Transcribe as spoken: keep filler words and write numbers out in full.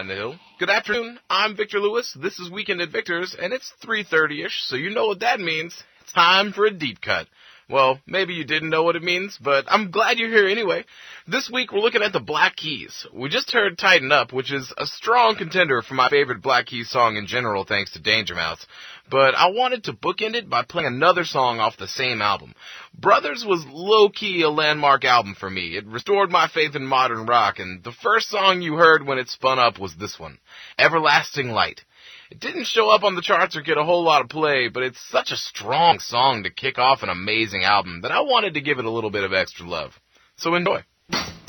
behind the hill. Good afternoon, I'm Victor Lewis. This is Weekend at Victor's, and it's three thirty-ish, so you know what that means. It's time for a deep cut. Well, maybe you didn't know what it means, but I'm glad you're here anyway. This week we're looking at the Black Keys. We just heard Tighten Up, which is a strong contender for my favorite Black Keys song in general thanks to Danger Mouse. But I wanted to bookend it by playing another song off the same album. Brothers was low-key a landmark album for me. It restored my faith in modern rock, and the first song you heard when it spun up was this one, Everlasting Light. It didn't show up on the charts or get a whole lot of play, but it's such a strong song to kick off an amazing album that I wanted to give it a little bit of extra love. So enjoy.